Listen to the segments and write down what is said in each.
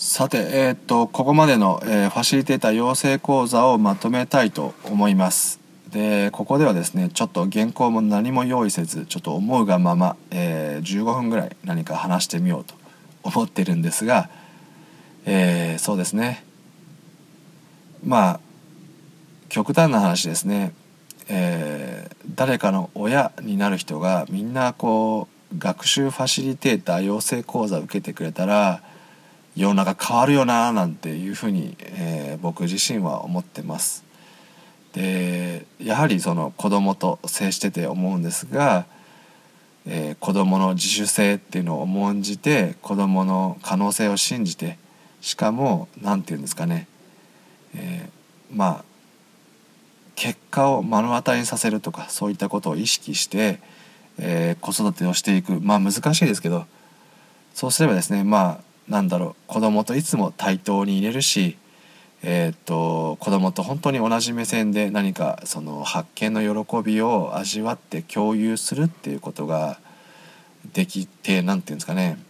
さて、ここまでの、ファシリテーター養成講座をまとめたいと思います。で、ここではですね、ちょっと原稿も何も用意せず、ちょっと思うがまま、15分ぐらい何か話してみようと思ってるんですが、そうですね。まあ、極端な話ですね、誰かの親になる人がみんなこう、学習ファシリテーター養成講座を受けてくれたら、世の中変わるよななんていうふうに、僕自身は思ってます。でやはりその子供と接してて思うんですが、子供の自主性っていうのを重んじて、子供の可能性を信じて、しかも何て言うんですかね、まあ結果を目の当たりにさせるとか、そういったことを意識して、子育てをしていく。難しいですけど、そうすればですね、子供といつも対等に入れるし、子供と本当に同じ目線で何かその発見の喜びを味わって共有するっていうことができて、なんていうんですかね、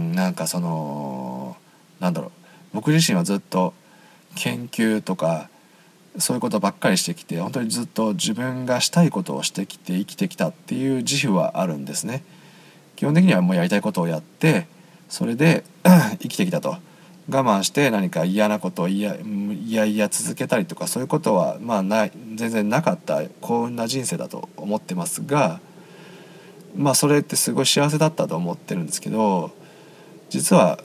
僕自身はずっと研究とかそういうことばっかりしてきて、本当にずっと自分がしたいことをしてきて生きてきたっていう自負はあるんですね。基本的にはもうやりたいことをやって、それで生きてきたと。我慢して何か嫌なことをいや続けたりとか、そういうことは全然なかった幸運な人生だと思ってますが、それってすごい幸せだったと思ってるんですけど、実は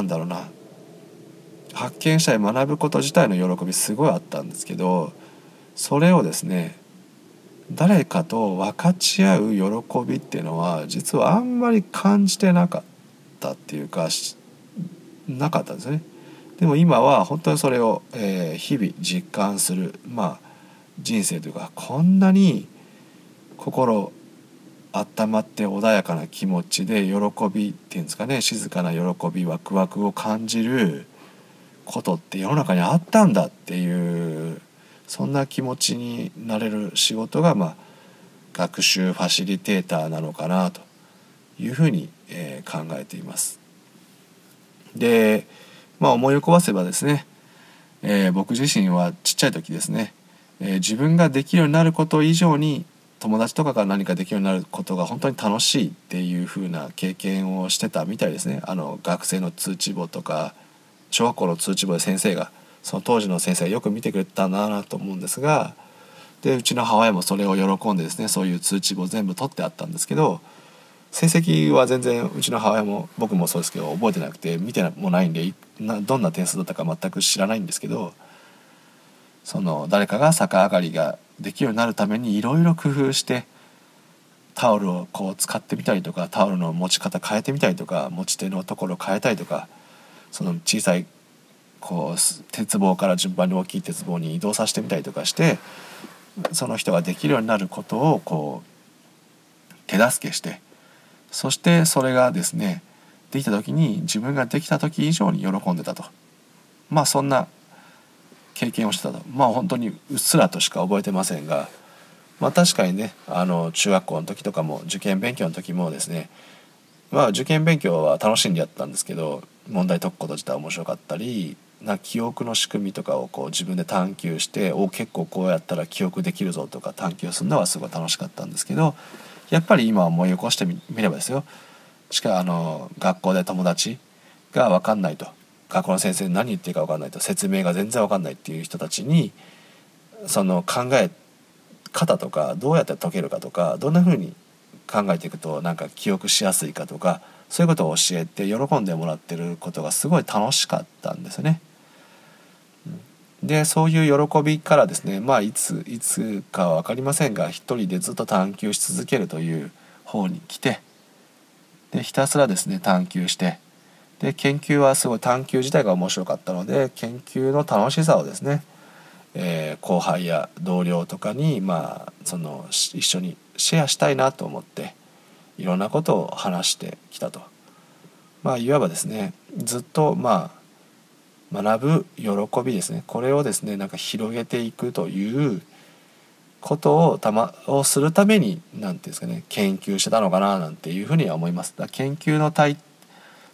発見したり学ぶこと自体の喜びすごいあったんですけど、それをですね、誰かと分かち合う喜びっていうのは実はあんまり感じてなかったっていうか、なかったんですね。でも今は本当にそれを、日々実感する、人生というか、こんなに心温まって穏やかな気持ちで喜びっていうんですかね、静かな喜びワクワクを感じることって世の中にあったんだっていう、そんな気持ちになれる仕事が、学習ファシリテーターなのかなというふうに、考えています。で、思い起こせばですね、僕自身はちっちゃい時ですね、自分ができるようになること以上に友達とかが何かできるようになることが本当に楽しいっていう風な経験をしてたみたいですね。学生の通知簿とか小学校の通知簿で先生が、その当時の先生がよく見てくれたなと思うんですが、でうちの母親もそれを喜んでですね、そういう通知簿全部取ってあったんですけど、成績は全然うちの母親も僕もそうですけど覚えてなくて、見てもないんでどんな点数だったか全く知らないんですけど、その誰かが逆上がりができるようになるためにいろいろ工夫して、タオルをこう使ってみたりとか、タオルの持ち方変えてみたりとか、持ち手のところ変えたりとか、その小さいこう鉄棒から順番に大きい鉄棒に移動させてみたりとかして、その人ができるようになることをこう手助けして、そしてそれがですね、できた時に自分ができた時以上に喜んでたと、そんな経験をしてたと。本当にうっすらとしか覚えてませんが、確かにね、中学校の時とかも受験勉強の時もですね、受験勉強は楽しんでやったんですけど、問題解くこと自体面白かったり、記憶の仕組みとかをこう自分で探求して、結構こうやったら記憶できるぞとか探求するのはすごい楽しかったんですけど、やっぱり今思い起こしてみればですよ、学校で友達が分かんないと、学校の先生に何言ってるか分かんないと、説明が全然分かんないっていう人たちに、その考え方とか、どうやって解けるかとか、どんな風に考えていくと記憶しやすいかとか、そういうことを教えて喜んでもらってることがすごい楽しかったんですよね。でそういう喜びからですね、いつかは分かりませんが、一人でずっと探求し続けるという方に来て、でひたすらですね探求して、で研究はすごい探求自体が面白かったので、研究の楽しさをですね、後輩や同僚とかに一緒にシェアしたいなと思って、いろんなことを話してきたと。いわばですね、ずっと学ぶ喜びですね、これをですね広げていくということをするために、なんていうんですかね、研究してたのかななんていうふうには思います。研究の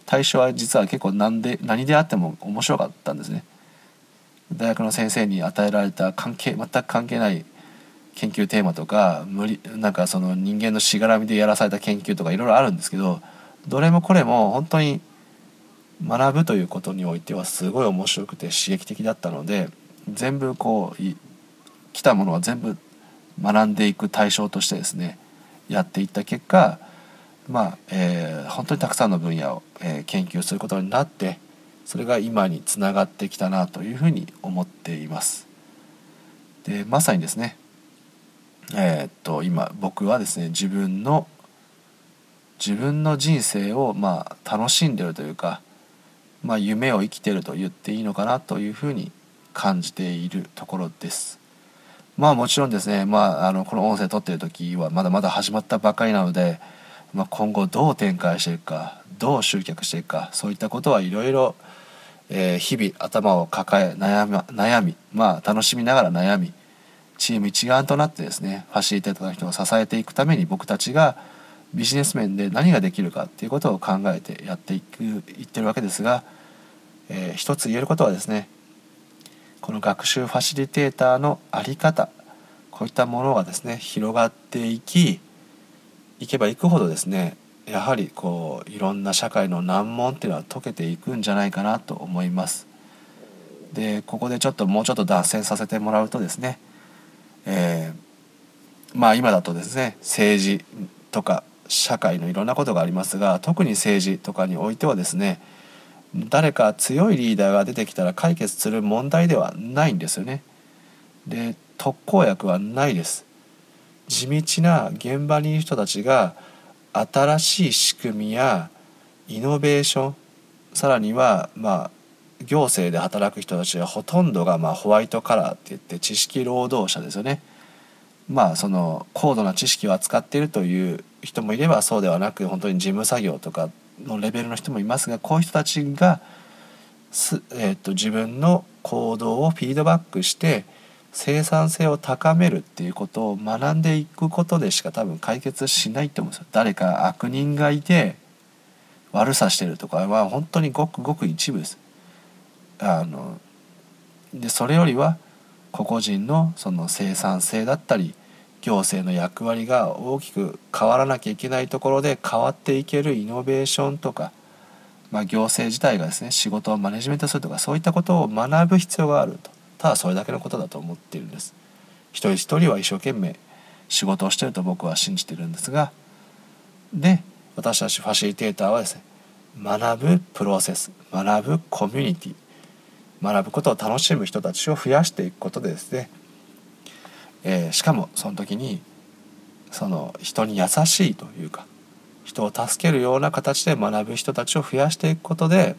対象は実は結構何であっても面白かったんですね。大学の先生に与えられた全く関係ない研究テーマとかなんかその人間のしがらみでやらされた研究とかいろいろあるんですけど、どれもこれも本当に学ぶということにおいてはすごい面白くて刺激的だったので、全部来たものは全部学んでいく対象としてですねやっていった結果、本当にたくさんの分野を、研究することになって、それが今につながってきたなというふうに思っています。でまさにですね、今僕はですね自分の人生を楽しんでるというか、夢を生きてると言っていいのかなというふうに感じているところです。もちろんですね、この音声撮ってる時はまだまだ始まったばかりなので、今後どう展開していくか、どう集客していくか、そういったことはいろいろ日々頭を抱え悩み、楽しみながら悩み、チーム一丸となってですねファシリテーターの人を支えていくために、僕たちがビジネス面で何ができるかっていうことを考えてやっていってるわけですが、一つ言えることはですね、この学習ファシリテーターの在り方、こういったものがですね広がっていけばいくほどですね、やはりいろんな社会の難問っていうのは解けていくんじゃないかなと思います。でここでもうちょっと脱線させてもらうとですね、今だとですね政治とか社会のいろんなことがありますが、特に政治とかにおいてはですね、誰か強いリーダーが出てきたら解決する問題ではないんですよね。で特効薬はないです。地道な現場にいる人たちが新しい仕組みやイノベーション、さらには行政で働く人たちはほとんどがホワイトカラーって言って知識労働者ですよね。その高度な知識を扱っているという人もいれば、そうではなく本当に事務作業とかのレベルの人もいますが、こういう人たちが自分の行動をフィードバックして生産性を高めるっていうことを学んでいくことでしか多分解決しないと思うんですよ。誰か悪人がいて悪さしてるとかは本当にごくごく一部です。でそれよりは個々人のその生産性だったり行政の役割が大きく変わらなきゃいけないところで変わっていけるイノベーションとか、行政自体がですね仕事をマネジメントするとか、そういったことを学ぶ必要があると。ただそれだけのことだと思っているんです。一人一人は一生懸命仕事をしていると僕は信じているんですが、で私たちファシリテーターはですね、学ぶプロセス、学ぶコミュニティ、学ぶことを楽しむ人たちを増やしていくことでですね、しかもその時にその人に優しいというか、人を助けるような形で学ぶ人たちを増やしていくことで、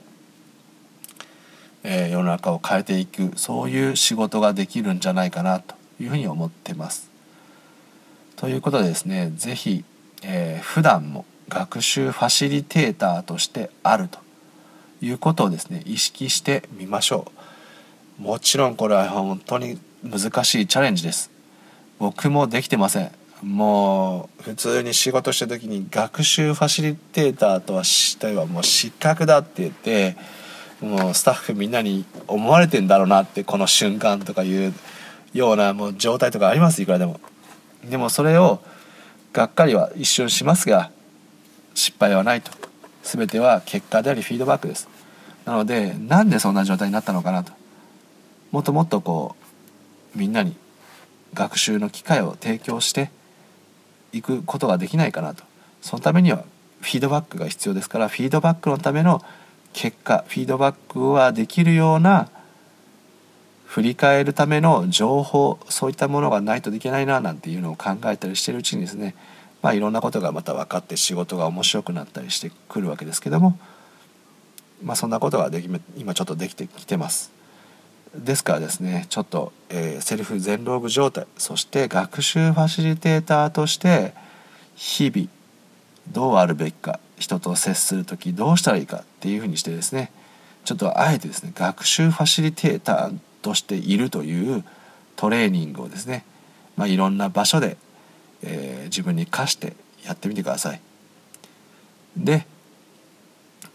世の中を変えていく、そういう仕事ができるんじゃないかなというふうに思ってます。ということでですね、ぜひ、普段も学習ファシリテーターとしてあるということをですね意識してみましょう。もちろんこれは本当に難しいチャレンジです。僕もできてません。もう普通に仕事した時に学習ファシリテーターとはしてはもう失格だって言って、もうスタッフみんなに思われてんだろうなって、この瞬間とかいうようなもう状態とかあります。いくらでも。でもそれをがっかりは一瞬しますが、失敗はないと。全ては結果でありフィードバックです。なのでなんでそんな状態になったのかなと、もっともっとみんなに学習の機会を提供していくことができないかなと。そのためにはフィードバックが必要ですから、フィードバックのための結果、フィードバックはできるような振り返るための情報、そういったものがないといけないななんていうのを考えたりしているうちにですね、いろんなことがまた分かって仕事が面白くなったりしてくるわけですけども、そんなことが今ちょっとできてきてます。ですからですね、ちょっと、セルフ全ログ状態、そして学習ファシリテーターとして日々どうあるべきか、人と接する時どうしたらいいかっていうふうにしてですね、ちょっとあえてですね学習ファシリテーターとしているというトレーニングをですね、いろんな場所で、自分に課してやってみてください。で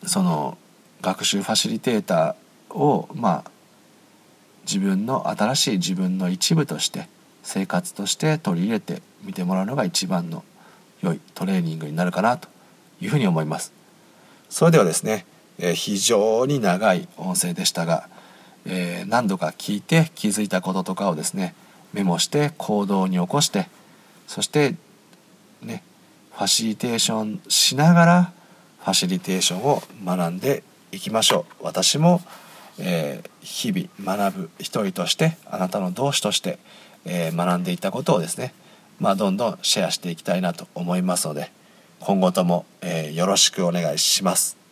その学習ファシリテーターを自分の新しい自分の一部として生活として取り入れてみてもらうのが一番の良いトレーニングになるかなというふうに思います。それではですね、非常に長い音声でしたが、何度か聞いて気づいたこととかをですねメモして行動に起こして、そしてねファシリテーションしながらファシリテーションを学んでいきましょう。私も、日々学ぶ一人としてあなたの同志として、学んでいったことをですね、どんどんシェアしていきたいなと思いますので、今後とも、よろしくお願いします。